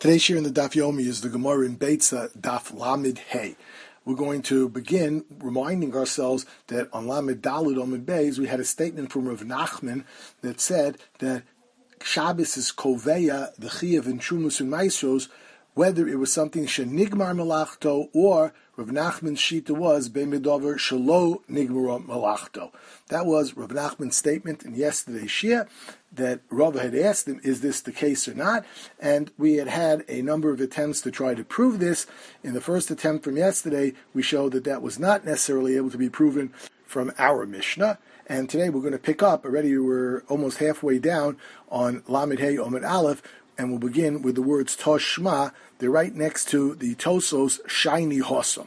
Today's share in the Daf Yomi is the Gemara in Beitza Daf Lamed Hey. We're going to begin reminding ourselves that on Lamed Daled Lamed Beis we had a statement from Rav Nachman that said that Shabbos is koveya the Chiyuv and Trumus and Maisros, whether it was something shenigmar melachto or Rav Nachman's shita was be'medover shelo nigmar melachto. That was Rav Nachman's statement in yesterday's shir that Rav had asked him, is this the case or not? And we had a number of attempts to try to prove this. In the first attempt from yesterday, we showed that that was not necessarily able to be proven from our Mishnah. And today we're going to pick up, already we're almost halfway down on Lamed Hey Omid Aleph, and we'll begin with the words Toshma. They're right next to the Tosos Shiny Hossam.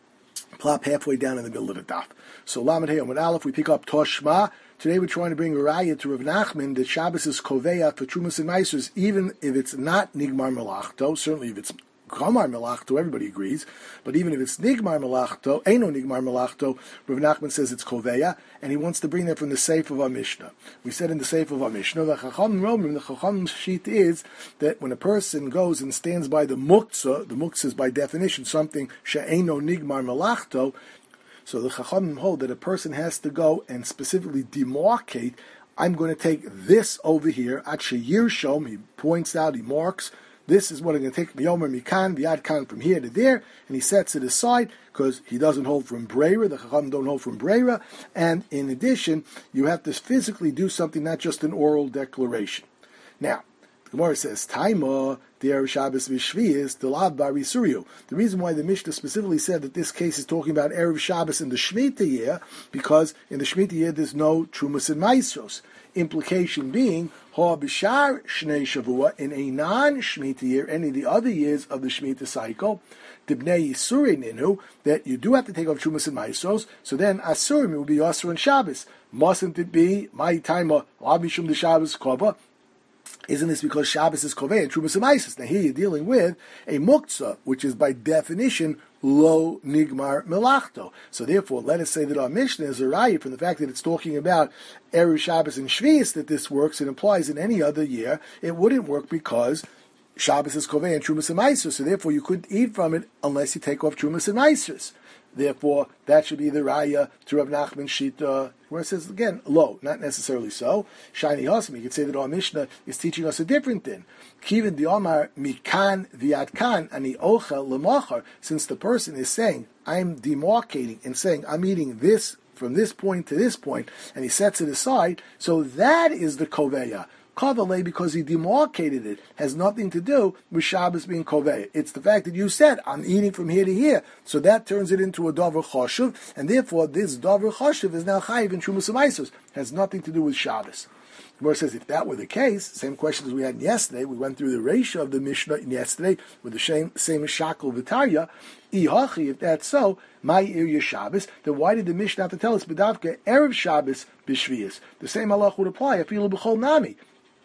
Plop halfway down in the middle of the daf. So Lamed Hey Omid Aleph, we pick up Toshma. Today we're trying to bring a raya to Rav Nachman that Shabbos is koveya for Trumas and Maisers, even if it's not Nigmar Melachto. Certainly if it's Gamar Melachto, everybody agrees. But even if it's Nigmar Melachto, Eino Nigmar Melachto, Rav Nachman says it's koveya, and he wants to bring that from the Seif of our Mishnah. We said in the Seif of our Mishnah, the Chacham sheet is that when a person goes and stands by the muktzah is by definition something she'eino Nigmar Melachto. So the Chachamim hold that a person has to go and specifically demarcate, I'm going to take this over here, at Sheyir Shom, he points out, he marks, this is what I'm going to take, Miyomer Mikan, Viad Kan, from here to there, and he sets it aside, because he doesn't hold from Breira, the Chachamim don't hold from Breira, and in addition, you have to physically do something, not just an oral declaration. Now, the Gemara says, Taima, the Erev Shabbos v'Shvius, the Lav Bar Yisuriyu. The reason why the Mishnah specifically said that this case is talking about Erev Shabbos in the Shemitah year, because in the Shemitah year there's no Trumas and Maisros. Implication being, Ha B'Shar Shnei Shavua, in a non-Shemitah year, any of the other years of the Shemitah cycle, Dibnei Yisurin Inu, that you do have to take off Trumas and Maisros, so then Asurim, it will be Yasur and Shabbos. Mustn't it be, my time, Abishum the Shabbos Kova? Isn't this because Shabbos is Kovei and Trumas and Maisros? Now here you're dealing with a muktzah, which is by definition lo nigmar melachto. So therefore, let us say that our Mishnah is a raya from the fact that it's talking about Erev Shabbos and Shvius that this works. It implies in any other year it wouldn't work because Shabbos is Kovei and Trumas and Maisros. So therefore, you couldn't eat from it unless you take off Trumas and Maisros. Therefore, that should be the raya to Rav Nachman Shita, where it says, again, lo, not necessarily so. Shiny Hossam, you could say that our Mishnah is teaching us a different thing. Kivin di Omar mikan viat kan ani ochel lemachar, since the person is saying, I'm demarcating and saying, I'm eating this from this point to this point, and he sets it aside, so that is the koveya. Kavale, because he demarcated it, has nothing to do with Shabbos being Kovei. It's the fact that you said, I'm eating from here to here. So that turns it into a Davar Choshev, and therefore this Davar Choshev is now Chayiv in Trumas and Maisros. Has nothing to do with Shabbos. The Gemara says, if that were the case, same question as we had yesterday, we went through the ratio of the Mishnah yesterday with the same Shakel V'Tarya, Ihachi, if that's so, my Ir Shabbos, then why did the Mishnah have to tell us, B'davke, Erev Shabbos, B'Shvius? The same halach would apply, Afilu B'chol Nami.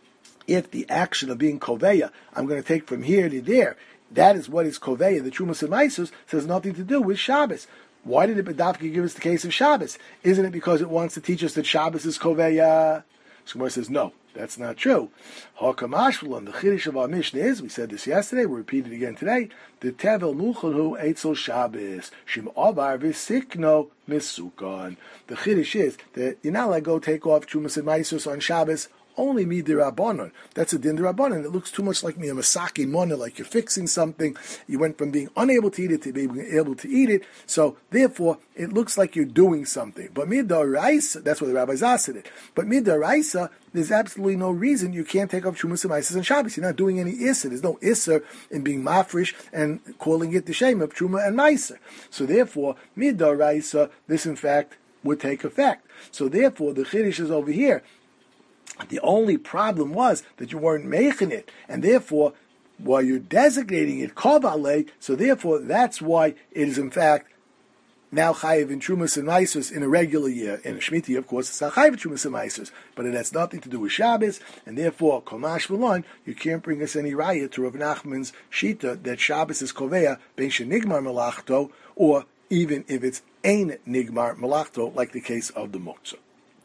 If the action of being koveya, I'm going to take from here to there, that is what is koveya, the Trumas and Maisros, has nothing to do with Shabbos. Why did the B'davki give us the case of Shabbos? Isn't it because it wants to teach us that Shabbos is koveya? Shmuel says, no, that's not true. Hakamashvulon, the Chiddush of our Mishnah is, we said this yesterday, we repeat it again today, the Tevel Muchalhu Eitzel Shabbos, Shim Avar V'Sikno Misukon. The Chiddush is that you're not allowed to go take off Trumas and Maisros on Shabbos, only midirabanan. That's a din dirabanan. It looks too much like miyamasaki mona, like you're fixing something. You went from being unable to eat it to being able to eat it. So therefore, it looks like you're doing something. But midaraisa, that's what the rabbis asked it. But midaraisa, there's absolutely no reason you can't take off Trumas and Maisros on Shabbos. You're not doing any isser. There's no isser in being mafresh and calling it the shame of Truma and Maiser. So therefore, midaraisa, this in fact would take effect. So therefore, the chiddush is over here. The only problem was that you weren't making it, and therefore, while you're designating it kovale, so therefore that's why it is in fact now chayiv in Trumas and Maisros in a regular year. In a Shemitah, of course, it's not chayiv in Trumas and Maisros, but it has nothing to do with Shabbos, and therefore, komash v'lon, you can't bring us any raya to Rav Nachman's shita that Shabbos is koveya ben shenigmar melachto, or even if it's ein nigmar melachto, like the case of the muktzah.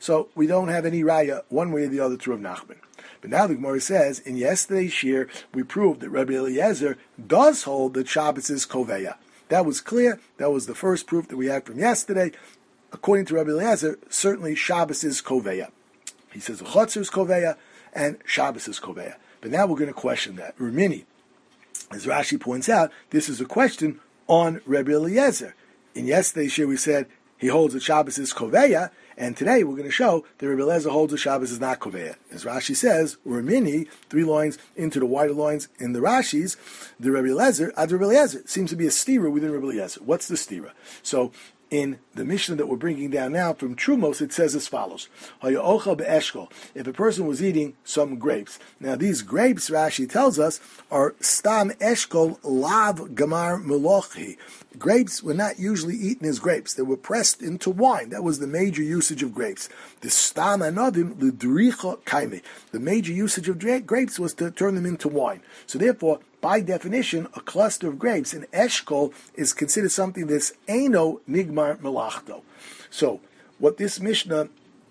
So we don't have any raya one way or the other to Rav Nachman. But now the Gemara says, in yesterday's shir, we proved that Rabbi Eliezer does hold that Shabbos is koveya. That was clear. That was the first proof that we had from yesterday. According to Rabbi Eliezer, certainly Shabbos is koveya. He says the Chotzer is koveya and Shabbos is koveya. But now we're going to question that. Ramini, as Rashi points out, this is a question on Rabbi Eliezer. In yesterday's shir we said he holds that Shabbos is koveya, and today we're going to show that Rabbi Eliezer holds that Shabbos is not koveya. As Rashi says, Ramini, 3 lines into the wider lines in the Rashis, the Rabbi Eliezer, ad Rabbi Eliezer, seems to be a stira within Rabbi Eliezer. What's the stira? So in the Mishnah that we're bringing down now from Trumos, it says as follows: if a person was eating some grapes. Now these grapes, Rashi tells us, are stam eshkol lav gamar melochi. Grapes were not usually eaten as grapes. They were pressed into wine. That was the major usage of grapes. The stam anodim l'dricha kaime. The major usage of grapes was to turn them into wine. So therefore, by definition, a cluster of grapes, an eshkol, is considered something that's eino nigmar melachto. So, what this Mishnah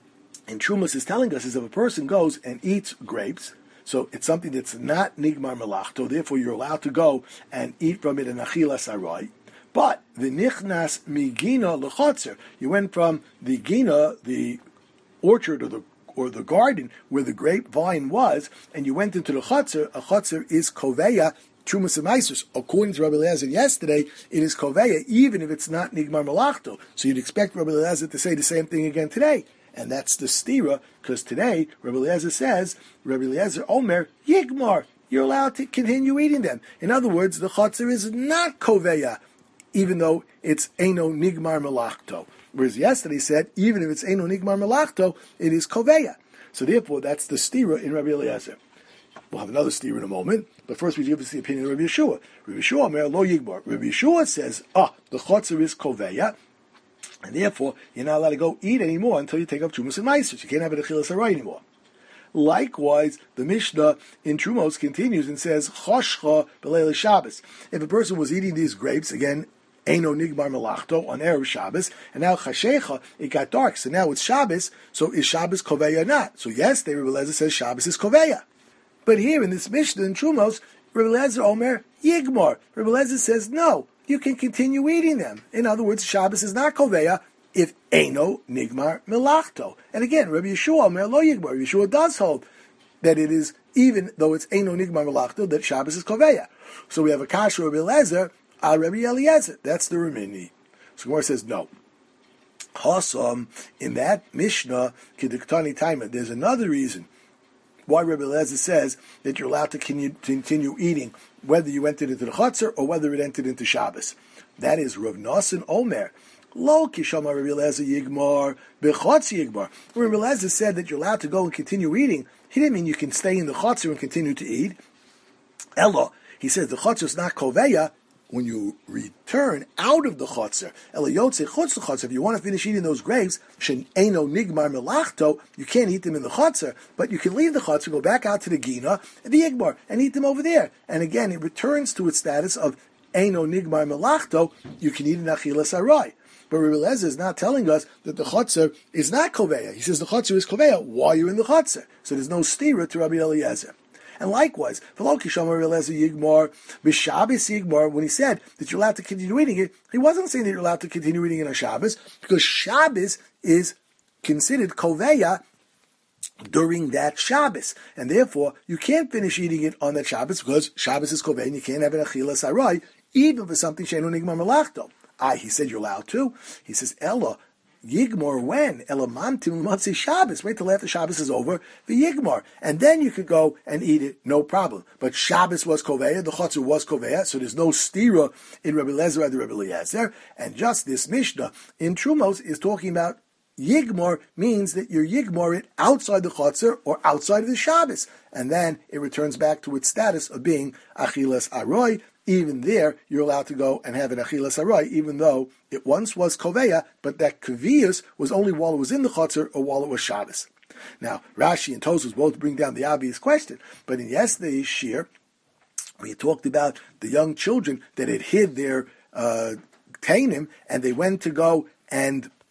in Trumas is telling us is if a person goes and eats grapes, so it's something that's not nigmar melachto, therefore you're allowed to go and eat from it an achilas arai. But the nichnas migina lechotzer, you went from the gina, the orchard or the garden where the grapevine was, and you went into the chotzer. A chotzer is koveya trumas and according to Rabbi Eliezer yesterday, it is koveya even if it's not nigmar melachto. So you'd expect Rabbi Eliezer to say the same thing again today. And that's the stira, because today Rabbi Eliezer says, Rabbi Eliezer Omer, Yigmar, you're allowed to continue eating them. In other words, the chotzer is not koveya, even though it's Eino Nigmar Melachto. Whereas yesterday said, even if it's Eino Nigmar Melachto, it is Koveya. So therefore, that's the stira in Rabbi Eliezer. We'll have another stira in a moment, but first we give us the opinion of Rabbi Yeshua. Rabbi Yeshua, Omer Lo Yigmar. Rabbi Yeshua says, the chotzer is Koveya, and therefore, you're not allowed to go eat anymore until you take up Trumas and Maasros. You can't have an Achilas Harai anymore. Likewise, the Mishnah in Trumos continues and says, Choshcha b'leil Shabbos. If a person was eating these grapes, again, Eino Nigmar Melachto, on Erev Shabbos, and now Chashecha, it got dark, so now it's Shabbos, so is Shabbos Koveya or not? So yes, Rabbi Eliezer says Shabbos is Koveya. But here in this Mishnah in Trumos, Rabbi Eliezer Omer Yigmar. Rabbi Eliezer says, no, you can continue eating them. In other words, Shabbos is not Koveya if Eino Nigmar Melachto. And again, Rabbi Yeshua Omer Lo Yigmar. Rabbi Yeshua does hold that it is, even though it's Eino Nigmar Melachto, that Shabbos is Koveya. So we have a kasha Rabbi Eliezer, Rabbi Eliezer. That's the Ramini. So Gemara says, no. Chasam, in that Mishnah, Keduktani Taima, there's another reason why Rabbi Eliezer says that you're allowed to continue eating, whether you entered into the Chotzer or whether it entered into Shabbos. That is Rav Nosson Omer. Lo kishama Rabbi Eliezer Yigmar, bechotz Yigmar. Rabbi Eliezer said that you're allowed to go and continue eating. He didn't mean you can stay in the Chotzer and continue to eat. Elo, he says the Chotzer is not Koveya when you return out of the Chotzer. Elo yotze chutz the Chotzer. If you want to finish eating those grapes, shen eino nigmar melachto, you can't eat them in the Chotzer, but you can leave the Chotzer, go back out to the Gina, the Yigmar, and eat them over there. And again, it returns to its status of eino nigmar melachto, you can eat an achilas arai. But Rabbi Eliezer is not telling us that the Chotzer is not Koveya. He says the Chotzer is Koveya while you're in the Chotzer. So there's no stira to Rabbi Eliezer. And likewise, Rabbi Eliezer Yigmar, b'Shabbos Yigmar, when he said that you're allowed to continue eating it, he wasn't saying that you're allowed to continue eating it on Shabbos, because Shabbos is considered Koveya during that Shabbos. And therefore, you can't finish eating it on that Shabbos, because Shabbos is Koveya and you can't have an Achilas Arai, even for something Sheinu Nigmar Melachto. He said you're allowed to. He says, Ella, Yigmar when? Ella mantim matzi Shabbos. Wait till after Shabbos is over, the Yigmar. And then you could go and eat it, no problem. But Shabbos was Koveya, the Chotzer was Koveya, so there's no stira in Rabbi Eliezer or Rabbi Eliezer. And just this Mishnah in Trumos is talking about Yigmar means that you're Yigmar it outside the Chotzer or outside of the Shabbos. And then it returns back to its status of being Achilas Aroi. Even there, you're allowed to go and have an Achilas Arai, even though it once was Koveya, but that Kaviyas was only while it was in the Chotzer or while it was Shabbos. Now, Rashi and Tosfos both bring down the obvious question, but in yesterday's shir, we talked about the young children that had hid their Tainim, and they went to go and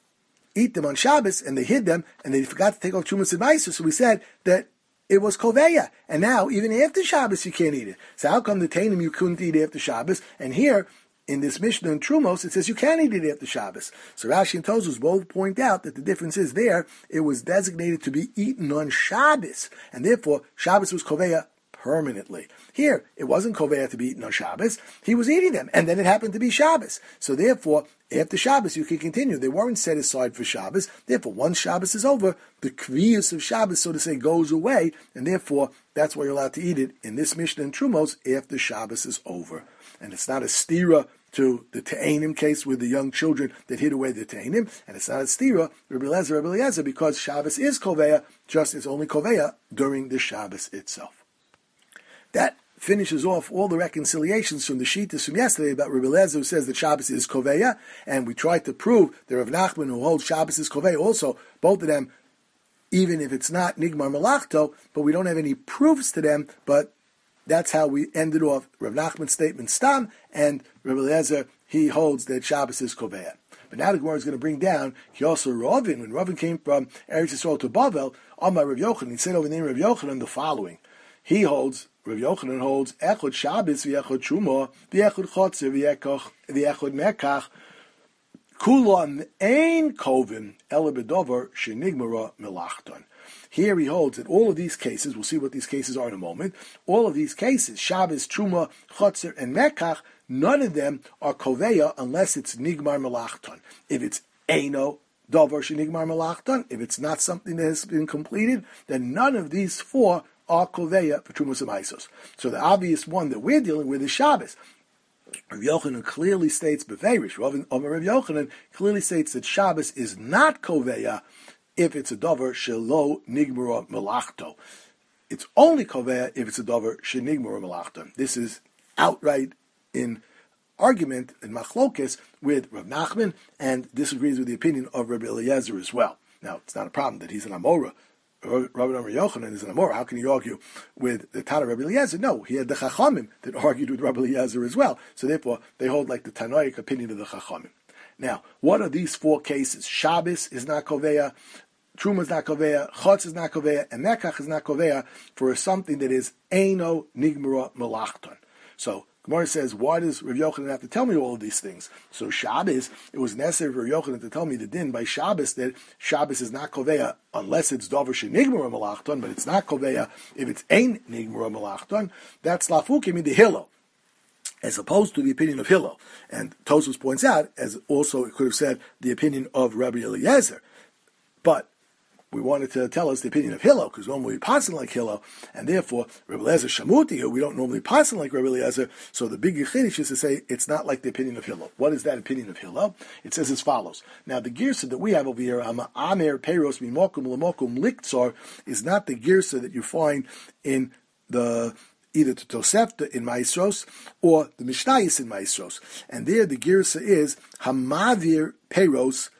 eat them on Shabbos, and they hid them, and they forgot to take off Trumas and Meiser, so we said that it was Koveya. And now, even after Shabbos, you can't eat it. So how come the Tainim you couldn't eat after Shabbos? And here, in this Mishnah in Trumos, it says you can eat it after Shabbos. So Rashi and Tosfos both point out that the difference is there, it was designated to be eaten on Shabbos, and therefore Shabbos was Koveya permanently. Here, it wasn't Koveya to be eaten on Shabbos, he was eating them, and then it happened to be Shabbos. So therefore, after Shabbos, you can continue. They weren't set aside for Shabbos, therefore once Shabbos is over, the kviyus of Shabbos, so to say, goes away, and therefore, that's why you're allowed to eat it in this Mishnah in Trumos after Shabbos is over. And it's not a stira to the Te'anim case with the young children that hid away the Te'anim, and it's not a stira, Rabbi Eliezer, because Shabbos is Koveya, just it's only Koveya during the Shabbos itself. That finishes off all the reconciliations from the Shittas from yesterday about Rabbi Eliezer, who says that Shabbos is Koveya, and we tried to prove that Rav Nachman, who holds Shabbos is Koveya, also, both of them, even if it's not Nigmar Malachto, but we don't have any proofs to them, but that's how we ended off Rav Nachman's statement Stam, and Rabbi Eliezer, he holds that Shabbos is Koveya. But now the Gemara is going to bring down, he also Ravin, when Ravin came from Eretz Yisrael to Bavel, Amar Rav Yochanan, he said over the name of Rav Yochanan the following. He holds, Rav Yochanan holds, Echod Shabbos v'echod Truma, v'echod Chotzer v'echod Mekach, Kulon ein Kovin, Ela B'dover, Shenigmara Melachton. Here he holds that all of these cases, we'll see what these cases are in a moment, all of these cases, Shabbos, Truma, Chotzer, and Mekach, none of them are Koveya unless it's Nigmar Melachton. If it's Eino, Dover, Shenigmar Melachton, if it's not something that has been completed, then none of these four are Koveya for Trumas and Maisos. So the obvious one that we're dealing with is Shabbos. Rav Yochanan clearly states, Beferish, Rav Yochanan clearly states that Shabbos is not Koveya if it's a Dover Shelo Nigmara Melachto. It's only Koveya if it's a Dover Shenigmara Melachto. This is outright in argument, in Machlokes, with Rav Nachman, and disagrees with the opinion of Rabbi Eliezer as well. Now, it's not a problem that he's an Amora. Rabbi Yochanan is an Amora. How can you argue with the Tana Rabbi Eliezer? No, he had the Chachamim that argued with Rabbi Eliezer as well. So therefore, they hold like the Tanoic opinion of the Chachamim. Now, what are these four cases? Shabbos is not Koveya, Truma is not Koveya, Chotz is not Koveya, and Mekach is not Koveya for something that is Eino Nigmara Melachton. So, Gemara says, why does Rav Yochanan have to tell me all of these things? So Shabbos, it was necessary for Rav Yochanan to tell me the din by Shabbos that Shabbos is not Koveya unless it's Dover Shenigmara Melachton, but it's not Koveya if it's Ein Nigmara Melachton. That's Lafukim in the Hillel, as opposed to the opinion of Hillel. And Tosfos points out, as also it could have said, the opinion of Rabbi Eliezer. But we wanted to tell us the opinion of Hillel, because normally we pass like Hillel, and therefore Rabbi Eliezer Shamuti, we don't normally pass like Rabbi Eliezer, so the big Chiddush is to say it's not like the opinion of Hillel. What is that opinion of Hillel? It says as follows. Now the girsa that we have over here, Amer Peiros Mimokum Lamokum Liktzar, is not the girsa that you find in the either the Tosefta in Maestros or the Mishnayos in Maestros. And there the girsa is Hamavir Peiros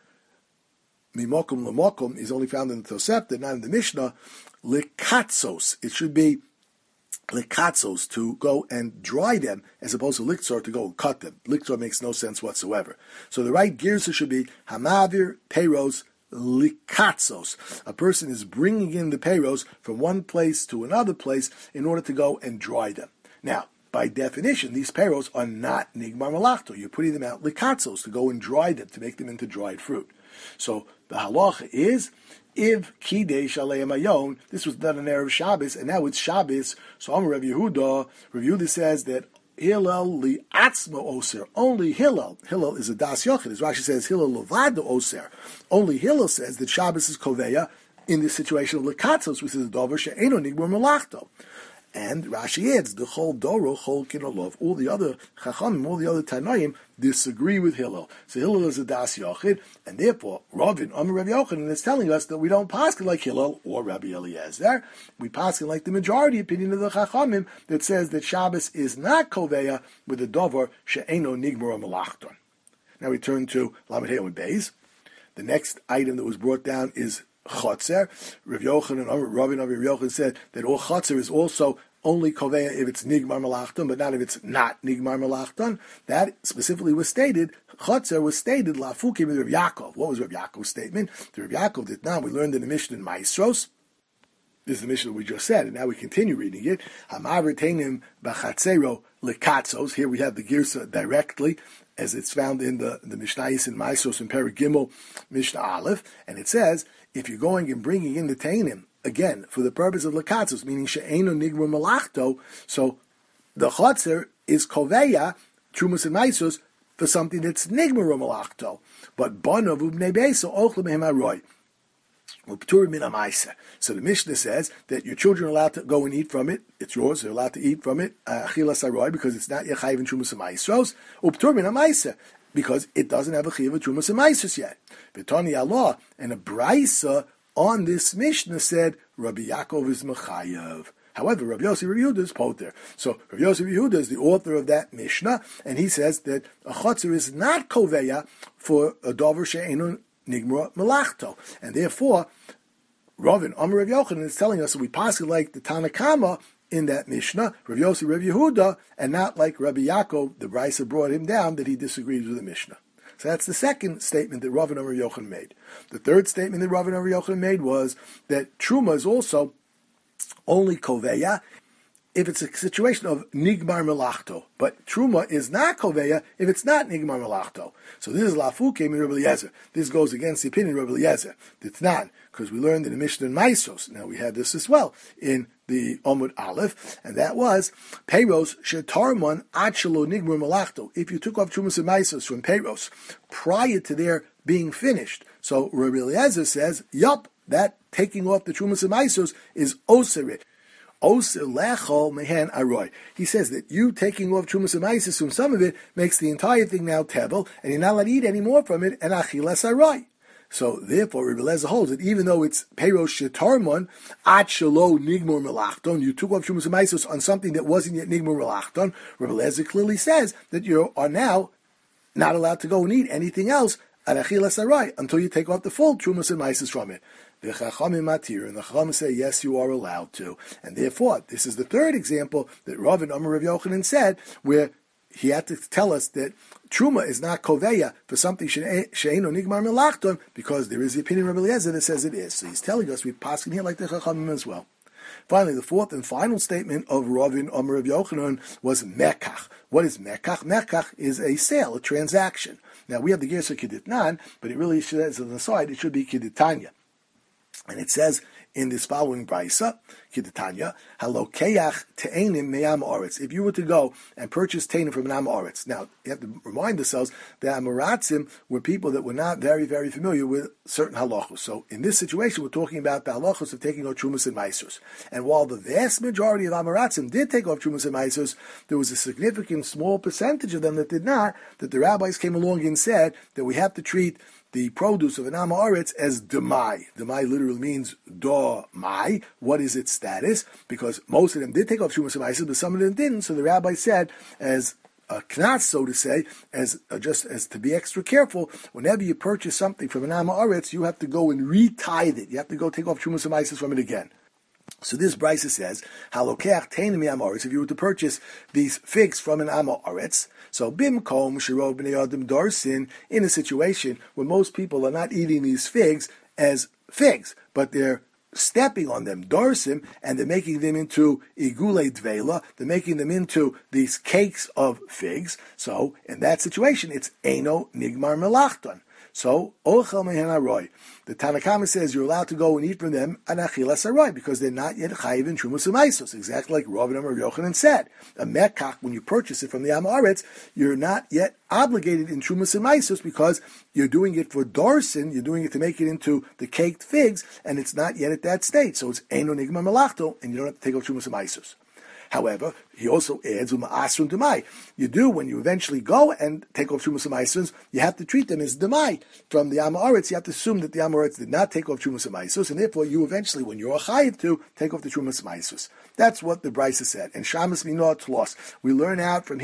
Mimokum Lamokum is only found in the Tosefta, not in the Mishnah. Likatzos. It should be likatzos, to go and dry them, as opposed to liktzor, to go and cut them. Liktzor makes no sense whatsoever. So the right girsa should be hamavir peiros likatzos. A person is bringing in the peiros from one place to another place in order to go and dry them. Now, by definition, these peiros are not nigmar malachto. You're putting them out likatzos, to go and dry them, to make them into dried fruit. So the halacha is, if kidei shalei mayon, this was done on Erev Shabbos, and now it's Shabbos. So Amar Rav Yehuda. Rav Yehuda says that Hillel li atzma oser. Only Hillel. Hillel is a das yochid. As Rashi says, Hillel levado oser. Only Hillel says that Shabbos is koveya in this situation of lekatzos, which is a dover she'eno nigmar melachto. And Rashi adds, the whole Doro, whole Kinolov, all the other Chachamim, all the other Tanoim disagree with Hillel. So Hillel is a Das Yochid, and therefore, Ravin, Amar Rav Yochanan, is telling us that we don't paskin like Hillel or Rabbi Eliezer. We paskin like the majority opinion of the Chachamim that says that Shabbos is not Koveya with a Dover she'eno nigmar melachton. Now we turn to Lamed Hey Amud Beis. The next item that was brought down is Chotzer. Rav Yochanan, Rabbi Rav Yochanan said that all Chotzer is also only koveya if it's nigmar malachton, but not if it's not nigmar malachton. That specifically was stated. Chotzer was stated lafukim with Rav Yaakov. What was Rav Yaakov's statement? The Rav Yaakov did not. We learned in the Mishnah in Maestros. This is the Mishnah we just said, and now we continue reading it. Hamar retainim bachatzero lekatzos. Here we have the girsa directly, as it's found in the Mishnayos in Maestros and Perek Gimel, Mishnah Aleph, and it says if you're going and bringing in the tainim again for the purpose of lekatzos, meaning she'eno nigmar malachto, so the chotzer is koveya trumas and maisos for something that's nigmar malachto, but banav ubnei beisa ochle mehem aroy. So the Mishnah says that your children are allowed to go and eat from it. It's yours. They're allowed to eat from it. Because it's not yechayiv in trumas and maisos. Because it doesn't have a chiv of trumas and maisos yet. V'tani Allah and a brisa on this Mishnah said Rabbi Yaakov is mechayev. However, Rabbi Yossi Rabbi Yehuda is poter. So Rabbi Yossi Rabbi Yehuda is the author of that Mishnah, and he says that a chotzer is not koveya for a dover she'enu nigmar malachto, and therefore Ravin Amar Rav Yochanan is telling us that we pass it like the Tanakama in that Mishnah, Rav Yossi Rav Yehuda, and not like Rabbi Yaakov. The Brisa brought him down that he disagrees with the Mishnah. So that's the second statement that Ravin Amar Rav Yochanan made. The third statement that Ravin Amar Rav Yochanan made was that Truma is also only koveya if it's a situation of nigmar melachto, but truma is not koveya if it's not nigmar melachto. So this is lafuke in Rabbi Eliezer. This goes against the opinion of Rabbi Eliezer. It's not, because we learned in the Mishnah in Maestros. Now we had this as well in the Omud Aleph, and that was peiros shetarmon ad shelo nigmar melachto. If you took off trumas and maisos from peiros prior to their being finished, so Rabbi Eliezer says, yup, that taking off the trumas and maisos is oserit. He says that you taking off trumas and maisos from some of it makes the entire thing now tevel, and you're not allowed to eat any more from it, and achilas aroy. So therefore, Rebbe Lezer holds that even though it's peiros shetarmon at shelo nigmor melachton, you took off trumas and maisos on something that wasn't yet nigmor melachton, Rebbe Lezer clearly says that you are now not allowed to go and eat anything else at achilas aroy until you take off the full trumas and maisos from it. The Chachamim matir, and the Chachamim say, yes, you are allowed to. And therefore, this is the third example that Rav and Amar Rav Yochanan said, where he had to tell us that Truma is not koveya for something she'eino nigmar melachton, because there is the opinion of Rabbi Eliezer that says it is. So he's telling us we pass in here like the Chachamim as well. Finally, the fourth and final statement of Rav and Amar Rav Yochanan was mekach. What is mekach? Mekach is a sale, a transaction. Now, we have the Gersa Keditnan, but it really says on the side, it should be Keditanya. And it says in this following brisa, Keditanya, halokeach te'enim me'am oretz. If you were to go and purchase te'enim from an am oretz. Now, you have to remind ourselves that Amoratzim were people that were not very, very familiar with certain halachos. So in this situation, we're talking about the halachos of taking off trumas and maisos. And while the vast majority of Amoratzim did take off trumas and maisos, there was a significant small percentage of them that did not, that the rabbis came along and said that we have to treat the produce of an Am Haaretz as demai. Demai literally means do-mai. What is its status? Because most of them did take off Shumas and Maisos, but some of them didn't. So the rabbi said, as a knas, so to say, just as to be extra careful, whenever you purchase something from an Am Haaretz, you have to go and re-tithe it. You have to go take off Shumas and Maisos from it again. So this brisa says, halokeach te'enim me'am haaretz. If you were to purchase these figs from an am haaretz, so bimkom shirov b'nei adam darsin, in a situation where most people are not eating these figs as figs, but they're stepping on them, darsim, and they're making them into igule dvela, they're making them into these cakes of figs. So in that situation, it's eno nigmar melachton. So, ochel mehen aroy. The Tanakama says you're allowed to go and eat from them anachilas aroy because they're not yet chayiv in trumas u'maisos, exactly like Rav and Amar Yochanan said. A mekach, when you purchase it from the Am Haaretz, you're not yet obligated in trumas u'maisos because you're doing it for darsin, you're doing it to make it into the caked figs, and it's not yet at that state. So it's eino nigmar melachto, and you don't have to take off trumas u'maisos. However, he also adds asrun demai. You do when you eventually go and take off trumas u'maisos, you have to treat them as demai from the Am Haaretz. You have to assume that the Am Haaretz did not take off trumas u'maisos, and therefore you eventually, when you're a chayiv to, take off the trumas u'maisos. That's what the brisa said. And shamas minot lost. We learn out from here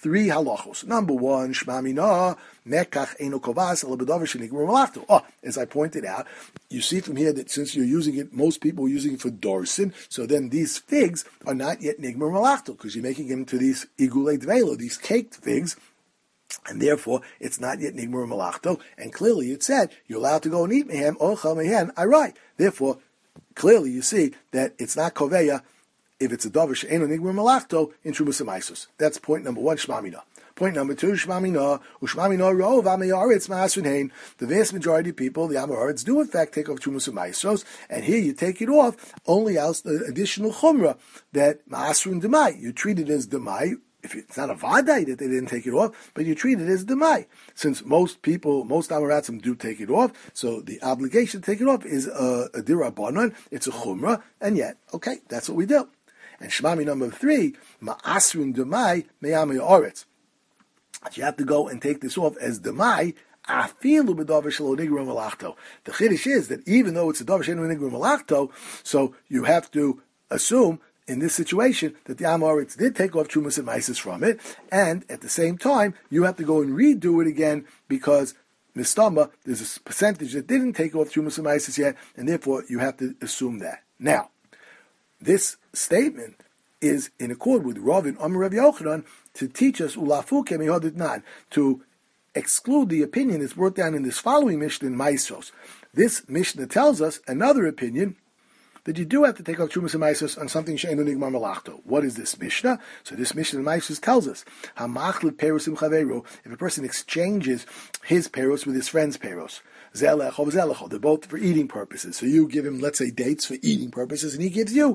3 halachos. Number 1, Shema Mina, Mekach Eino Kovas, Alabedover Shenigmur Malachto. Oh, as I pointed out, you see from here that since you're using it, most people are using it for dorsin, so then these figs are not yet Nigmur Malachto, because you're making them to these Igule Dvelo, these caked figs, and therefore it's not yet Nigmur Malachto, and clearly it said you're allowed to go and eat mehem, ochel mehen, arai. Therefore, clearly you see that it's not Koveya if it's a davar she'eno nigmur malachto in Trumas Maisos. That's point number 1, Shema Mina. Point number 2, Shema Mina, Ushma Mina rov amayaretz ma'asun hein. The vast majority of people, the Amoritz, do in fact take off Trumas Maisos, and here you take it off only as the additional chumrah that ma'asun demai. You treat it as demai. If it's not a vadai that they didn't take it off, but you treat it as demai. Since most Amoratzim do take it off, so the obligation to take it off is a dirabanan, it's a chumrah, and yet, okay, that's what we do. And Shmami number 3, ma'asrun demai me'amei oretz. You have to go and take this off as demai, afilu b'davar shelo nigru malachto. The chiddush is that even though it's a davar shelo nigru malachto, so you have to assume in this situation that the Amoritz did take off Trumas and Maisis from it, and at the same time, you have to go and redo it again because Mistama, there's a percentage that didn't take off Trumas and Maisis yet, and therefore you have to assume that. Now, this statement is in accord with Rav and Amar Rav Yochanan to teach us ulafu kemihoditnan, to exclude the opinion that's brought down in this following Mishnah in Maisos. This Mishnah tells us another opinion that you do have to take off Trumas and Maisos on something she'enu nigmar malachto. What is this Mishnah? So this Mishnah in Maisos tells us, hamachlit peros im chaveru, if a person exchanges his peros with his friend's peros, zelecho v'zelecho, they're both for eating purposes. So you give him, let's say, dates for eating purposes, and he gives you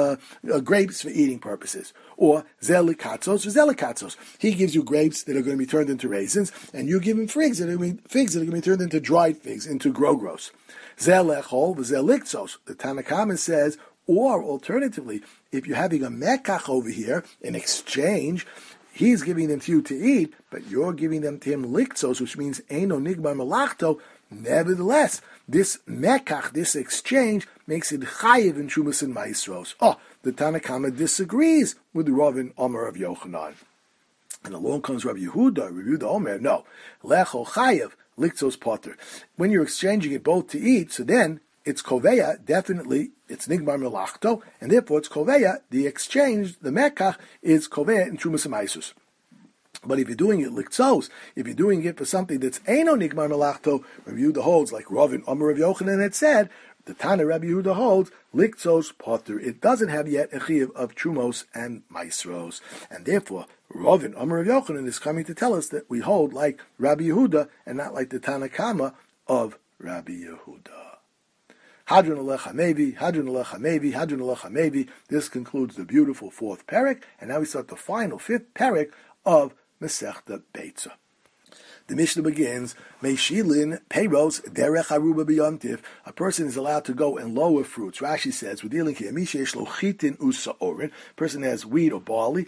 grapes for eating purposes. Or zelikatzos v'zelikatzos, he gives you grapes that are going to be turned into raisins, and you give him figs that are going to be turned into dried figs, into grogros. Zelechol v'zeliktzos. The Tanna Kama says, or alternatively, if you're having a mekach over here in exchange, he's giving them to you to eat, but you're giving them to him liktzos, which means eino nigmar malachto. Nevertheless, this mekach, this exchange, makes it chayiv in Trumas and Maisros. Oh, the Tanna Kama disagrees with the Rav and Amar of Yochanan. And along comes Rabbi Yehuda Omer, no, lecho chayiv, liktzos potter. When you're exchanging it both to eat, so then it's koveya, definitely it's nigmar melachto, and therefore it's koveya, the exchange, the mekach, is koveya in Trumas and Maisos. But if you're doing it liktzos, if you're doing it for something that's eino nigmar melachto, Rabbi Yehuda holds, like Rav and Amar of Yochanan had said, the Tana Rabbi Yehuda holds, liktzos potter. It doesn't have yet a chiyuv of trumos and maisros. And therefore, Rav and Amar of Yochanan is coming to tell us that we hold like Rabbi Yehuda and not like the Tanna Kama of Rabbi Yehuda. Hadron Alecha Mevi, Hadron Alecha Mevi, Hadron Alecha Mevi. This concludes the beautiful 4th parak, and now we start the final 5th parak of Masechta Beitza. The Mishnah begins, Meishilin Peiros Derech Haruba B'Yontif. A person is allowed to go and lower fruits. Rashi says, we're dealing here, Mishesh Lo Chitin Usa Orin. Person has wheat or barley.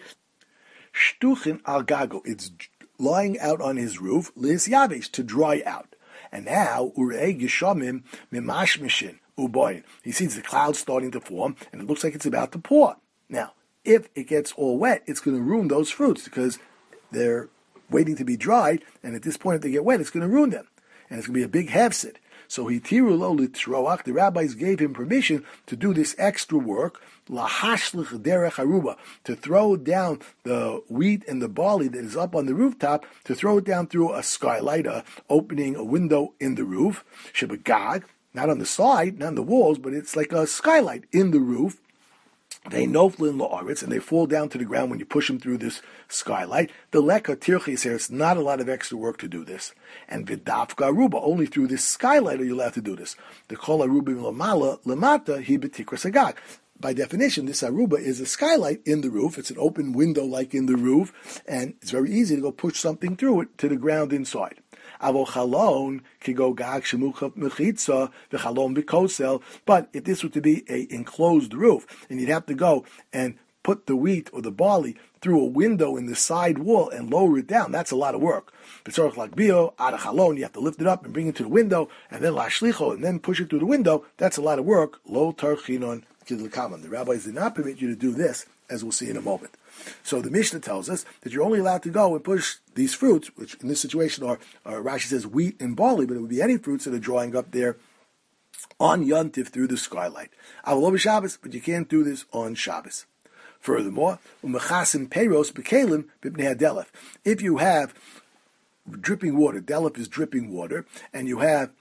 Shtuchin Al Gago. It's lying out on his roof. Lis Yavish, to dry out. And now, Urei Gishamim Mimashmishin Uboyin. He sees the clouds starting to form, and it looks like it's about to pour. Now, if it gets all wet, it's going to ruin those fruits because they're waiting to be dried, and at this point, if they get wet, it's going to ruin them. And it's going to be a big hefsid. So Hitiru lo litroach, the rabbis gave him permission to do this extra work, lahashlich derech haruba, to throw down the wheat and the barley that is up on the rooftop, to throw it down through a skylight, opening a window in the roof, shebagag, not on the side, not on the walls, but it's like a skylight in the roof. They noflin la'aretz, and they fall down to the ground when you push them through this skylight. The leka tirchis here, it's not a lot of extra work to do this. And vidafka aruba, only through this skylight are you allowed to do this. The kol arubim lamala lamata hi betikras agag. By definition, this aruba is a skylight in the roof. It's an open window like in the roof, and it's very easy to go push something through it to the ground inside. Avo chalon kigo gag shemuchav mechitza v'chalon v'kosel. But if this were to be a enclosed roof, and you'd have to go and put the wheat or the barley through a window in the side wall and lower it down, that's a lot of work. B'tzorach lagbio ad chalon, you have to lift it up and bring it to the window, and then lashlicho, and then push it through the window. That's a lot of work. Lo tarchinon kidlekaman. The rabbis did not permit you to do this as we'll see in a moment. So the Mishnah tells us that you're only allowed to go and push these fruits, which in this situation are Rashi says wheat and barley, but it would be any fruits that are drawing up there on Yontif through the skylight. Avlo b'Shabbos, but you can't do this on Shabbos. Furthermore, umechasim peiros b'kelim b'pnei hadelef. If you have dripping water, delef is dripping water, and you have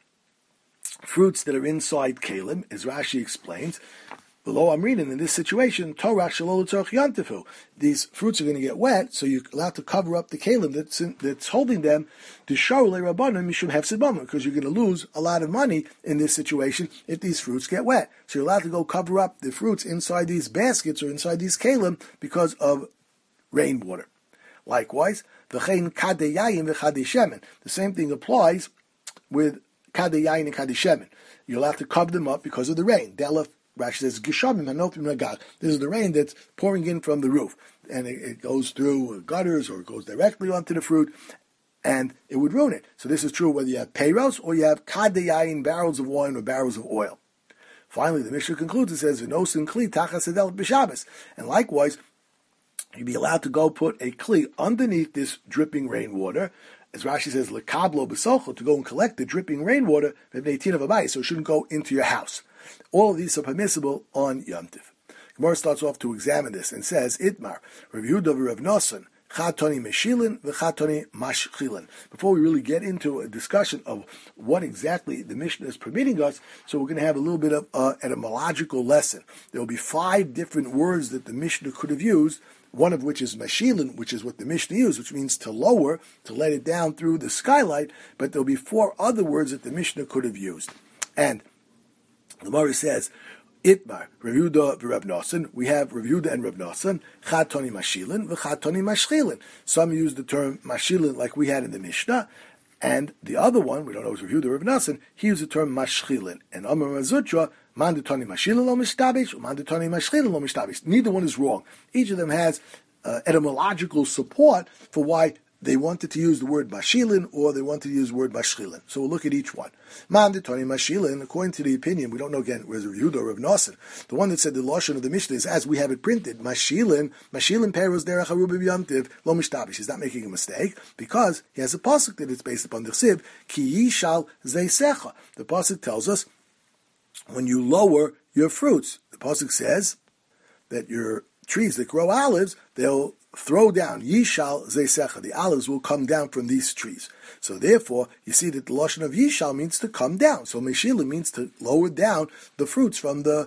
fruits that are inside kalim, as Rashi explains, below I'm reading in this situation, Torah shalol tzorch yantifu. These fruits are going to get wet, so you're allowed to cover up the kalim that's holding them to show le rabbanim you should have sidbama, because you're going to lose a lot of money in this situation if these fruits get wet. So you're allowed to go cover up the fruits inside these baskets or inside these kalim because of rainwater. Likewise, v'chein kadei yayin v'chadei shemen. The same thing applies with kadei yayin and kadei shemen. You're allowed to cover them up because of the rain. Delef, Rashi says, Gishamim hanofim nagag. This is the rain that's pouring in from the roof, and it goes through gutters or it goes directly onto the fruit, and it would ruin it. So this is true whether you have peiros or you have kadei yayin, barrels of wine or barrels of oil. Finally, the Mishnah concludes, it says, V'nosin kli tachas hadelef b'Shabbos. And likewise, you'd be allowed to go put a kli underneath this dripping rainwater, as Rashi says, lekablo b'socho, to go and collect the dripping rainwater, so it shouldn't go into your house. All of these are permissible on Yom Tiv. Gemara starts off to examine this and says, Itmar, Rav Yehuda Rav Nosson, Chatoni Meshilin, v'Chatoni Mashchilin. Before we really get into a discussion of what exactly the Mishnah is permitting us, so we're going to have a little bit of an etymological lesson. There will be 5 different words that the Mishnah could have used, one of which is Mashilin, which is what the Mishnah used, which means to lower, to let it down through the skylight, but there will be 4 other words that the Mishnah could have used. And the Gemara says, Itmar, Rav Yehuda v'Rav Nosson, we have Rav Yehuda and Rav Nosson, Chatoni Mashilin, v'Chatoni Mashchilin. Some use the term Mashilin like we had in the Mishnah, and the other one, we don't know if it's Rav Yehuda or Rav Nosson, he used the term Mashchilin. And Amar Mazutra, Mandatoni Mashilin lo mishtabish, Mandatoni Mashchilin lo mishtabish. Neither one is wrong. Each of them has etymological support for why they wanted to use the word mashilin or they wanted to use the word mashchilin. So we'll look at each one. Mandatory mashilin, according to the opinion, we don't know again whether Rav Yehuda or Rav Nosson. The one that said the lashon of the Mishnah is as we have it printed, mashilin peros derech haruba b'yamtiv lo mishtabish. He's not making a mistake because he has a pasuk that is based upon the chsiv ki yishal zeisecha. The pasuk tells us when you lower your fruits, the pasuk says that your trees that grow olives, they'll throw down, yishal zeisecha, the olives will come down from these trees. So therefore, you see that the lashon of yishal means to come down. So meshila means to lower down the fruits from the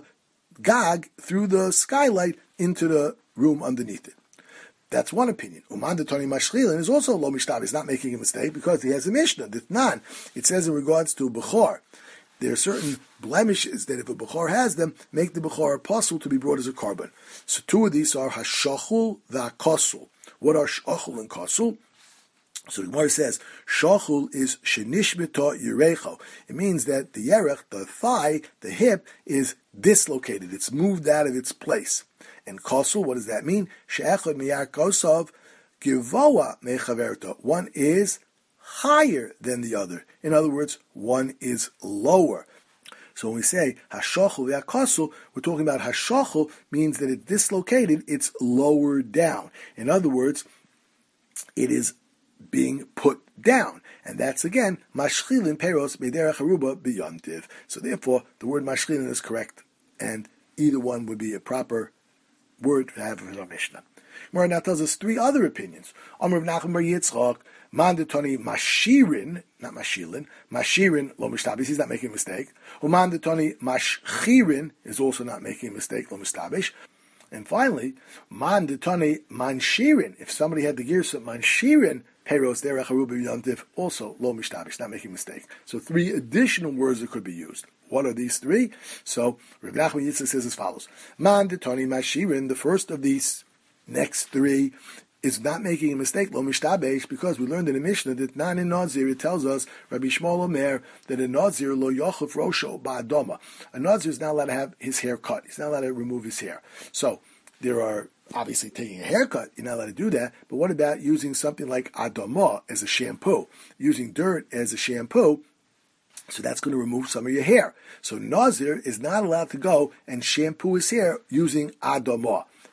gag through the skylight into the room underneath it. That's one opinion. Umandatoni mashchilin is also lo mishtab. He's not making a mistake because he has a Mishnah. Ditnan. It says in regards to Bechor, there are certain blemishes that if a Bechor has them, make the Bechor apostle to be brought as a carbon. So 2 of these are hashachul v'akosul. What are shachul and kosul? So the Gemara says, shachul is shenishbita yirecho. It means that the yerech, the thigh, the hip, is dislocated. It's moved out of its place. And kosul, what does that mean? She'echad miyar kosov givoa mechaverta. One is higher than the other. In other words, one is lower. So when we say hashachul v'akosul, we're talking about hashachul means that it's dislocated, it's lower down. In other words, it is being put down. And that's again, mashchilin peros b'derech haruba b'yontiv. So therefore, the word mashchilin is correct, and either one would be a proper word to have in our Mishnah. Gemara now tells us 3 other opinions. Amar Rav Nachman bar Yitzchak, Mandatoni mashirin, not mashilin, mashirin lo mishtabish, he's not making a mistake. Umandatoni mashchirin is also not making a mistake, lo mishtabish. And finally, Mandatoni manshirin, if somebody had the girsa manshirin, peros derech haruba b'yontiv, also lo mishtabish, not making a mistake. So 3 additional words that could be used. What are these 3? So Rav Nachman Yitzchak says as follows: Mandatoni mashirin, the first of these next 3 is not making a mistake, lo mishtabesh, because we learned in the Mishnah that nan in Nazir, it tells us, Rabbi Shmuel Omer, that a Nazir lo yochef rosho ba'adoma. A Nazir is not allowed to have his hair cut. He's not allowed to remove his hair. So there are obviously taking a haircut, you're not allowed to do that, but what about using something like adama as a shampoo? Using dirt as a shampoo, so that's going to remove some of your hair. So Nazir is not allowed to go and shampoo his hair using adama.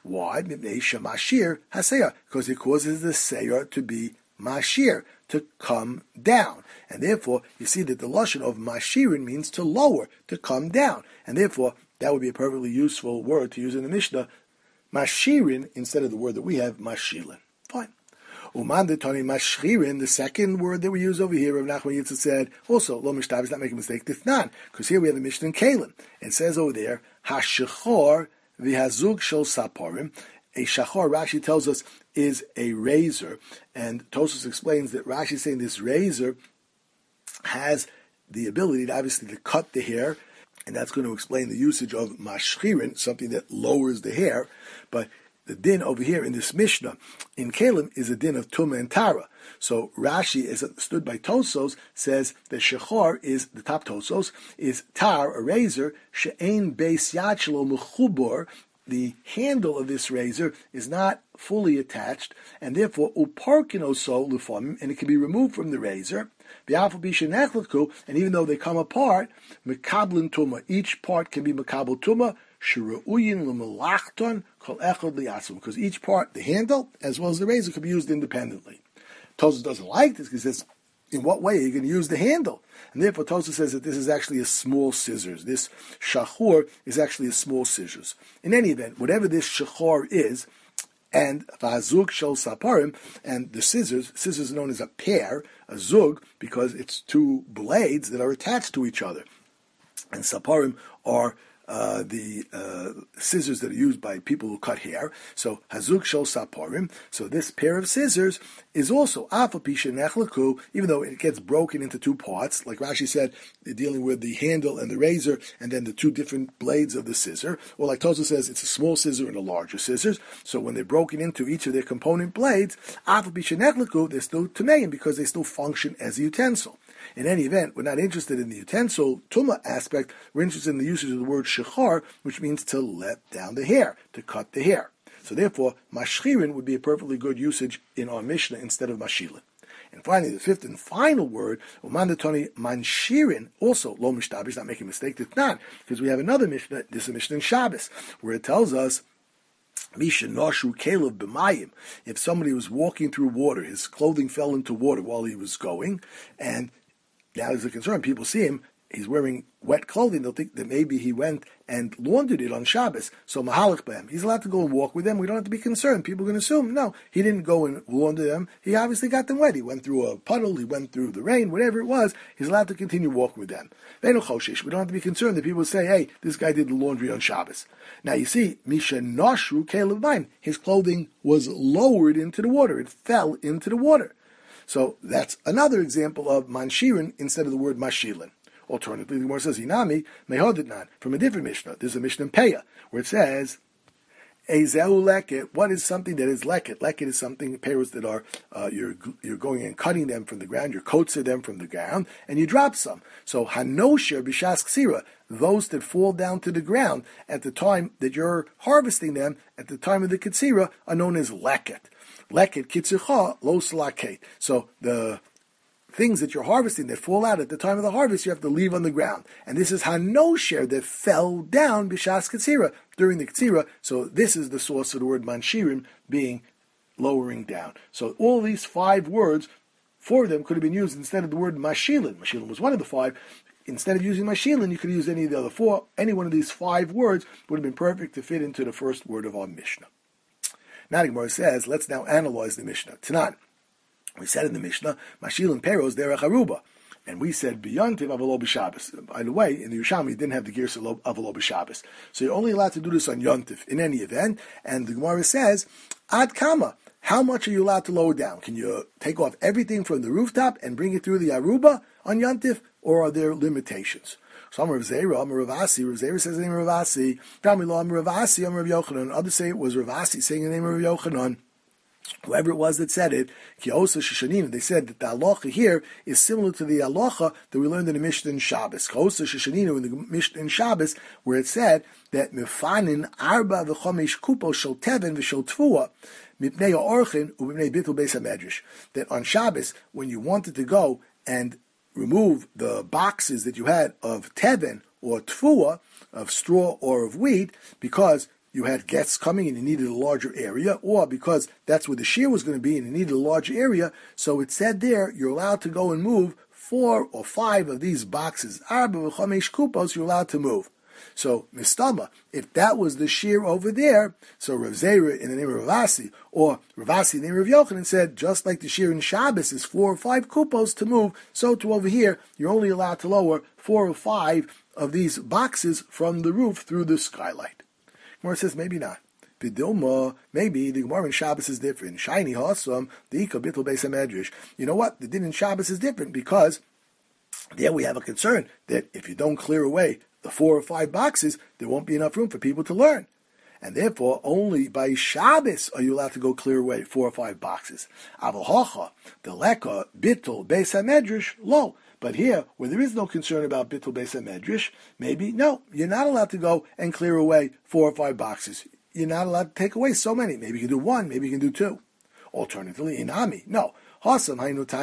Why? Mashir haseya, because it causes the seir to be mashir, to come down. And therefore, you see that the lashon of mashirin means to lower, to come down. And therefore, that would be a perfectly useful word to use in the Mishnah, mashirin, instead of the word that we have, mashilin. Fine. Umandetani mashchirin, the second word that we use over here, Rav Nachman Yitzchak said, also, lo mishtav, is not making a mistake, tithnan, because here we have a Mishnah in Kalim. It says over there, hashechor v'hazug shel saparim. A shachor, Rashi tells us, is a razor. And Tosfos explains that Rashi is saying this razor has the ability to obviously to cut the hair, and that's going to explain the usage of mashchirin, something that lowers the hair. But the din over here in this Mishnah in Kalim is a din of Tumah and Tara. So Rashi, as understood by Tosfos, says that Shechor is, the top Tosfos, is Tar, a razor, She'ein Beis Yad Shelo Mechubor. The handle of this razor is not fully attached, and therefore uparkino so lufamim, and it can be removed from the razor. And even though they come apart, mekablin tuma, each part can be mekabel tuma. Because each part, the handle as well as the razor, could be used independently. Tosfos doesn't like this because he says, in what way are you going to use the handle? And therefore Tosfos says that this is actually a small scissors. This shachur is actually a small scissors. In any event, whatever this shachur is, and v'azug shel saparim, and the scissors are known as a pair, a zug, because it's two blades that are attached to each other. And saparim are the scissors that are used by people who cut hair. So hazuk shel saparim. So this pair of scissors is also afapisha nechlaku, even though it gets broken into two parts. Like Rashi said, they're dealing with the handle and the razor, and then the two different blades of the scissor. Or like Tosfos says, it's a small scissor and a larger scissors. So when they're broken into each of their component blades, afapisha nechlaku, they're still tameim because they still function as a utensil. In any event, we're not interested in the utensil tumah aspect. We're interested in the usage of the word shechar, which means to let down the hair, to cut the hair. So therefore, mashchirin would be a perfectly good usage in our Mishnah instead of mashilin. And finally, the fifth and final word, umandatoni manshirin, also lo mishtabish, not making a mistake, it's not, because we have another Mishnah, this is a Mishnah in Shabbos, where it tells us, Misha Noshu Kalev B'mayim. If somebody was walking through water, his clothing fell into water while he was going, and now there's a concern. People see him, he's wearing wet clothing, they'll think that maybe he went and laundered it on Shabbos. So Mahalik B'hem, he's allowed to go and walk with them. We don't have to be concerned. People are going to assume, no, he didn't go and launder them. He obviously got them wet. He went through a puddle, he went through the rain, whatever it was, he's allowed to continue walking with them. We don't have to be concerned that people say, hey, this guy did the laundry on Shabbos. Now you see, Misha Noshru Kalev B'mayim, his clothing was lowered into the water. It fell into the water. So that's another example of manshirin instead of the word mashilin. Alternatively, the Gemara says, Inami, mehodidnan, from a different Mishnah. There's a Mishnah in Peah, where it says, Ezeu leket, what is something that is leket? Leket is something, pears that are, you're going and cutting them from the ground, you're coatsing them from the ground, and you drop some. So, hanosher b'shas ksira, those that fall down to the ground at the time that you're harvesting them, at the time of the katsira, are known as leket. Leket kitzicha lo slaket. So the things that you're harvesting that fall out at the time of the harvest, you have to leave on the ground. And this is hanosher that fell down b'shas katsira during the katsira. So this is the source of the word manshirim, being lowering down. So all these 5 words, 4 of them could have been used instead of the word mashilin. Mashilin was one of the 5. Instead of using mashilin, you could use any of the other 4. Any one of these 5 words would have been perfect to fit into the first word of our Mishnah. Now the Gemara says, let's now analyze the Mishnah. Tanan, we said in the Mishnah, Mashilin Peros derech Aruba. And we said, B'yontiv avalo b'Shabbos. By the way, in the Yerushalmi, you didn't have the Gersa avalo b'Shabbos. So you're only allowed to do this on Yontiv in any event. And the Gemara says, Ad Kama, how much are you allowed to lower down? Can you take off everything from the rooftop and bring it through the Aruba on Yontiv? Or are there limitations? So Amar Rav Zera, Amar Rav Asi. Rav Zera says the name of Rav Asi. Amar Rav Asi, Amar Rav Yochanan. Others say it was Rav Asi saying the name of Rav Yochanan. Whoever it was that said it, Kiosa Shushanina, they said that the halacha here is similar to the halacha that we learned in the Mishnah in Shabbos. Kiosa Shushanina in the Mishnah in Shabbos, where it said that Mefanin Arba v'chomesh kupo shel teven v'shel tvua mipnei ha'orchin u'mipnei bitul beis hamedrash. That on Shabbos, when you wanted to go and remove the boxes that you had of teven or tvua, of straw or of wheat, because you had guests coming and you needed a larger area, or because that's where the shear was going to be and you needed a larger area, so it said there you're allowed to go and move 4 or 5 of these boxes. Arba v'chamesh kupos, you're allowed to move. So, Mistama, if that was the shear over there, so Rav Zera in the name of Ravasi, or Ravasi in the name of Yochanan said, just like the shear in Shabbos is 4 or 5 kupos to move, so to over here, you're only allowed to lower 4 or 5 of these boxes from the roof through the skylight. Gemara says, maybe not. Bidilma, maybe the Gemara in Shabbos is different. Shiny Hasam, the Ika Bittul Beis HaMedrash. You know what? The din in Shabbos is different because there we have a concern that if you don't clear away the 4 or 5 boxes, there won't be enough room for people to learn. And therefore, only by Shabbos are you allowed to go clear away 4 or 5 boxes. Aval Hocha, the Leka, Bittul Beis HaMedrash, lo. But here, where there is no concern about Bittul Beis HaMedrash, maybe, no, you're not allowed to go and clear away 4 or 5 boxes. You're not allowed to take away so many. Maybe you can do 1, maybe you can do 2. Alternatively, Inami, no. The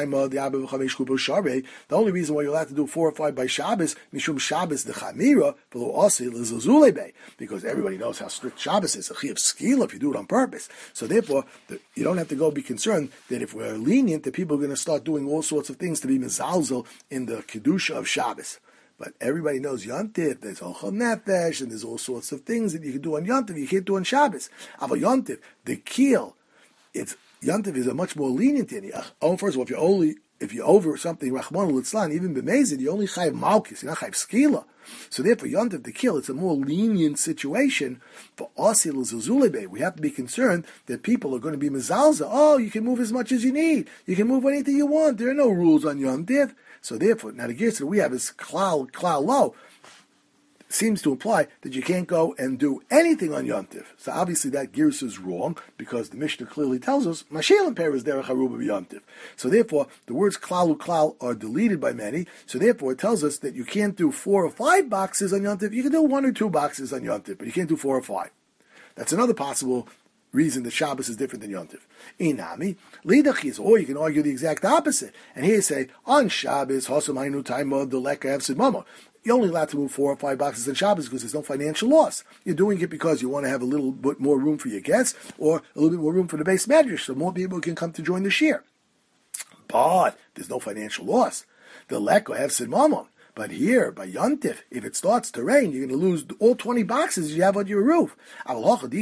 only reason why you're allowed to do 4 or 5 by Shabbos, Mishum Shabbos the Chamira, because everybody knows how strict Shabbos is. A Chiyav Skila if you do it on purpose. So therefore, you don't have to go be concerned that if we're lenient, that people are going to start doing all sorts of things to be mezalzel in the Kedusha of Shabbos. But everybody knows Yontif, there's Ochel Nefesh, and there's all sorts of things that you can do on Yontif, you can't do on Shabbos. Ava Yontif, the Keel, Yontif is a much more lenient thing. First of all, if you're over something, Rachmana Litzlan, even B'mezid, you only chayiv malchus, you're not chayiv skila. So therefore, Yontif the kill, it's a more lenient situation. For Asil Zuzulebe, we have to be concerned that people are going to be mezalza. Oh, you can move as much as you need. You can move anything you want. There are no rules on Yontif. So therefore, now the gears that we have is klal low. Seems to imply that you can't go and do anything on Yontif. So obviously that Girsa is wrong, because the Mishnah clearly tells us, Mashil and Per is derech haruba b'Yontif. So therefore, the words klal are deleted by many, so therefore it tells us that you can't do 4 or 5 boxes on Yontif, you can do 1 or 2 boxes on Yontif, but you can't do 4 or 5. That's another possible reason that Shabbos is different than Yontif. Inami, lidachis, or you can argue the exact opposite. And here you say, on Shabbos, hosam hainu taimod deleka hefsid mama. You're only allowed to move 4 or 5 boxes on Shabbos because there's no financial loss. You're doing it because you want to have a little bit more room for your guests or a little bit more room for the base medrash so more people can come to join the shir. But there's no financial loss. The leko hefsid mamon. But here, by Yontif, if it starts to rain, you're going to lose all 20 boxes you have on your roof. Maybe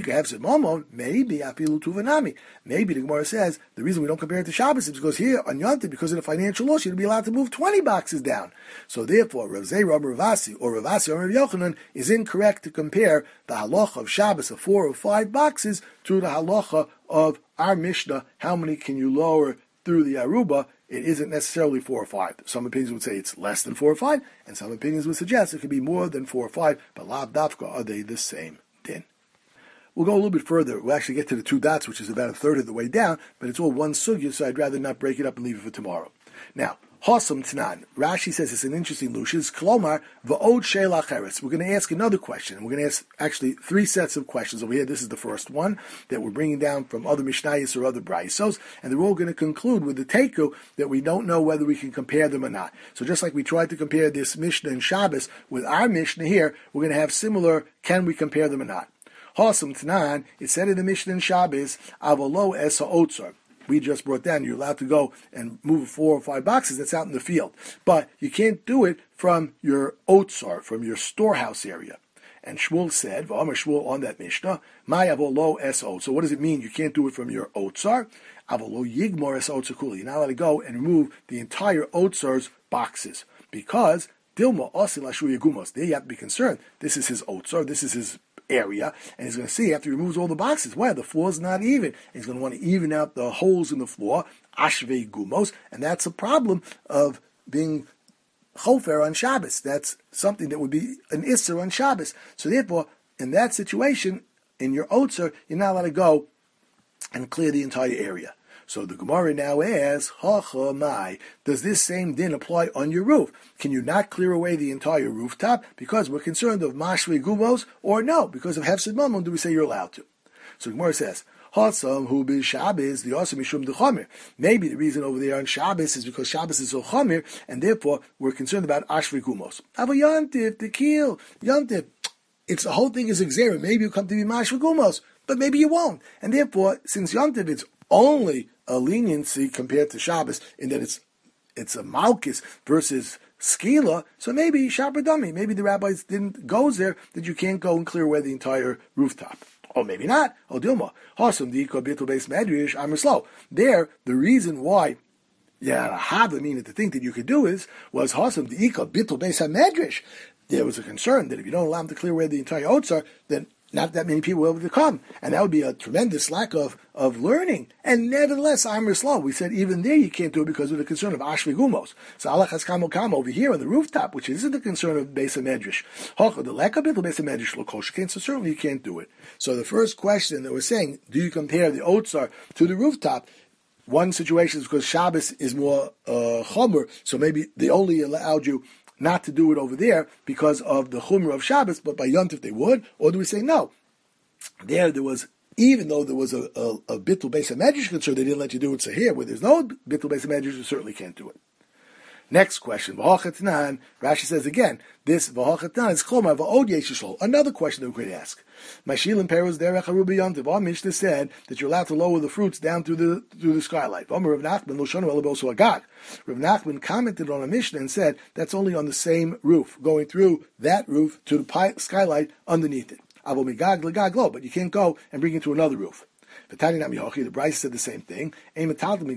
the Gemara says the reason we don't compare it to Shabbos is because here on Yontif, because of the financial loss, you're going to be allowed to move 20 boxes down. So therefore, Rav Zera Ravasi or Ravasi or Rav Yochanan is incorrect to compare the halacha of Shabbos of 4 or 5 boxes to the halacha of our Mishnah. How many can you lower through the Aruba? It isn't necessarily 4 or 5. Some opinions would say it's less than 4 or 5, and some opinions would suggest it could be more than 4 or 5, but lav dafka, are they the same din? We'll go a little bit further. We'll actually get to the 2 dots, which is about a third of the way down, but it's all one sugya, so I'd rather not break it up and leave it for tomorrow. Now, Hosam Tnan. Rashi says it's an interesting lushis. Klomar v'od she'el acheres. We're going to ask another question. We're going to ask actually 3 sets of questions over here. This is the first one that we're bringing down from other Mishnayos or other Braisos, and they're all going to conclude with the teku that we don't know whether we can compare them or not. So just like we tried to compare this Mishnah in Shabbos with our Mishnah here, we're going to have similar, can we compare them or not? Hosam Tnan, it said in the Mishnah in Shabbos, avolo es ha'otzar. We just brought down, you're allowed to go and move 4 or 5 boxes, that's out in the field. But you can't do it from your otzar, from your storehouse area. And Shmuel said, V'amar Shmuel on that Mishnah, Mai avolo es otzar. So what does it mean you can't do it from your otzar? Avolo yigmor es otzar kuli. You're not allowed to go and remove the entire otzar's boxes. Because, Dilma osi lashu yagumos. There you have to be concerned. This is his otzar, this is his area, and he's going to see after he removes all the boxes, wow, the floor's not even. And he's going to want to even out the holes in the floor, ashvei gumos, and that's a problem of being chofer on Shabbos. That's something that would be an isser on Shabbos. So therefore, in that situation, in your otzer, you're not allowed to go and clear the entire area. So the Gemara now asks, Mai, does this same din apply on your roof? Can you not clear away the entire rooftop because we're concerned of mashvi gumos, or no, because of hefsid mamon do we say you're allowed to? So the Gemara says, hu bi Shabbos, the also mishum de chomer. Maybe the reason over there on Shabbos is because Shabbos is so chomer, and therefore we're concerned about ashvi gumos. Ava yantiv, the keel, yantiv. it's the whole thing is exera. Maybe you come to be mashva gumos, but maybe you won't. And therefore, since Yom Tov, it's only a leniency compared to Shabbos in that it's a malchus versus skila, so maybe Shabbat maybe the rabbis didn't go there that you can't go and clear away the entire rooftop. Or maybe not. Oh, Dilma. Hasam diiko bitul beis medrash amr slow. There, the reason why have the meaning to think that you could do was Hasam diiko bitul beis medrash. There was a concern that if you don't allow them to clear away the entire otzar, then not that many people will be able to come. And that would be a tremendous lack of learning. And nevertheless, Amr Slow, we said even there you can't do it because of the concern of Ashvi Gumos. So Allah has Kamo Kamo over here on the rooftop, which isn't the concern of Beis HaMedrash. The lack of Beis HaMedrash Lokosh, so certainly you can't do it. So the first question that we're saying, do you compare the Otzar to the rooftop? One situation is because Shabbos is more chomer, so maybe they only allowed you not to do it over there because of the chumrah of Shabbos, but by Yom Tov they would? Or do we say no? There was, even though there was a bittul beis hamedrash concern, they didn't let you do it. So here, where there's no bittul beis hamedrash, you certainly can't do it. Next question, v'hachatnan. Rashi says again, this v'hachatnan is chomar v'od yeshishol. Another question that we could ask. Mashilim peros derech harubi Yom Tov. Our Mishnah said that you're allowed to lower the fruits down through the skylight. Rav Nachman loshonu elabosu agag. Rav Nachman commented on a Mishnah and said that's only on the same roof, going through that roof to the skylight underneath it. Avo migag legag lo, but you can't go and bring it to another roof. The Brisa said the same thing. Even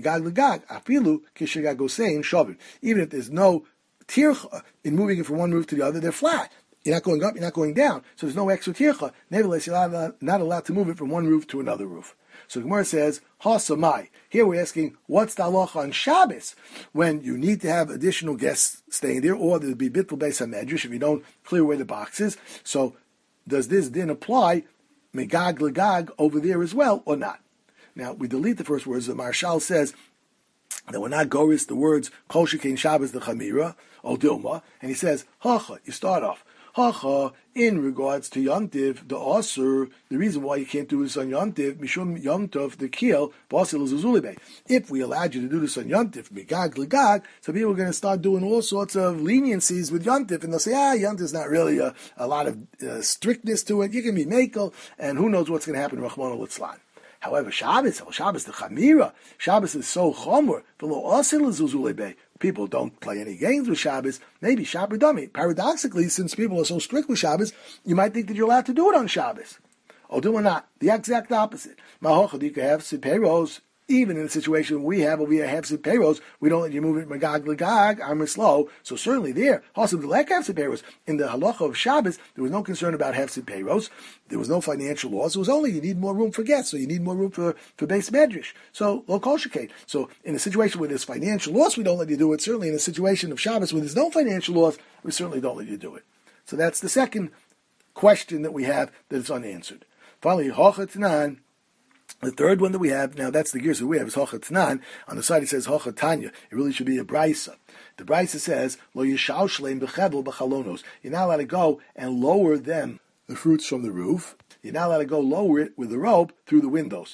if there's no tircha in moving it from one roof to the other, they're flat. You're not going up, you're not going down. So there's no extra tircha. Nevertheless, you're not allowed to move it from one roof to another roof. So the Gemara says, Hasamai. Here we're asking, what's the halacha on Shabbos? When you need to have additional guests staying there, or there'll be bittul beis hamedrash if you don't clear away the boxes. So does this din apply megag legag over there as well, or not? Now, we delete the first words. The Marshal says that we're not goris the words kol shekain Shabbos the chamira, or dilma, and he says, hacha, you start off. Hacha, in regards to Yontiv, the Asur, the reason why you can't do this on Yontiv, Mishum Yontiv, the Kiel, Basil Zuzulibe. If we allowed you to do this on Yontiv, Migag Legag, so people are going to start doing all sorts of leniencies with Yontiv, and they'll say, Yontiv's not really a lot of strictness to it. You can be Mekel, and who knows what's going to happen to Rahman al-Itzlan. However, Shabbos, the Chamira, Shabbos is so chomer, below Asil Zuzulebe. People don't play any games with Shabbos. Maybe Shabbat Dami. Paradoxically, since people are so strict with Shabbos, you might think that you're allowed to do it on Shabbos. Or do or not. The exact opposite. Mahochad, you can have Siperos. Even in a situation we have Peiros, we don't let you move it Magag Legag, Amr Slow. So certainly there, also the lack of Peiros. In the halacha of Shabbos, there was no concern about Hefsid Peiros. There was no financial loss. It was only you need more room for guests, so you need more room for base medrash. So lo kol shekain. So in a situation where there's financial loss, we don't let you do it. Certainly in a situation of Shabbos where there's no financial loss, we certainly don't let you do it. So that's the second question that we have that is unanswered. Finally, Hochatnan. The third one that we have, now that's the gears that we have, is Hochatnan. On the side it says Hochatanya. It really should be a Brisa. The Brisa says, Lo yishal shleim bechevel b'chalonos. You're not allowed to go and lower them, the fruits from the roof. You're not allowed to go lower it with a rope through the windows.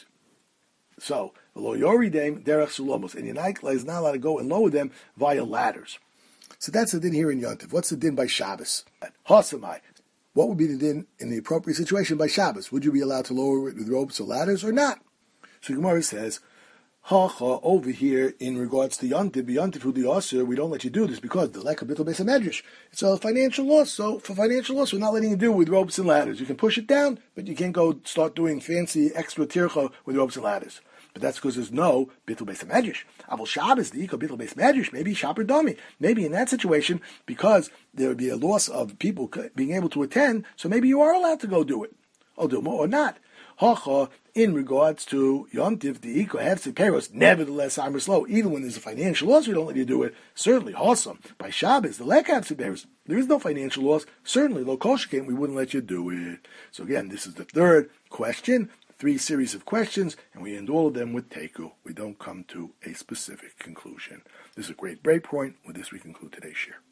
So, Lo yoridem derech sulomos. And you're not allowed to go and lower them via ladders. So that's the din here in Yontif. What's the din by Shabbos? Hasamai. What would be the din in the appropriate situation by Shabbos? Would you be allowed to lower it with ropes or ladders or not? So Gemara says, Hacha, over here in regards to Yontiv who the Asur, we don't let you do this because the lack of bittul beis hamedrash. It's a financial loss. So for financial loss, we're not letting you do it with ropes and ladders. You can push it down, but you can't go start doing fancy extra tircha with ropes and ladders. But that's because there's no bittul beis hamedrash. Avol Shabbos, the iko bittul beis hamedrash, maybe shaper dami. Maybe in that situation, because there would be a loss of people being able to attend, so maybe you are allowed to go do it. Or not. Hacha, in regards to Yontif, the iko hefsed peros, nevertheless, Amr Slow, even when there's a financial loss, we don't let you do it. Certainly, Hasam, by Shabbos, the lek hefsed peros, there is no financial loss. Certainly, lo kol shekain, we wouldn't let you do it. So again, this is the third question. 3 series of questions, and we end all of them with Teiku. We don't come to a specific conclusion. This is a great break point. With this, we conclude today's share.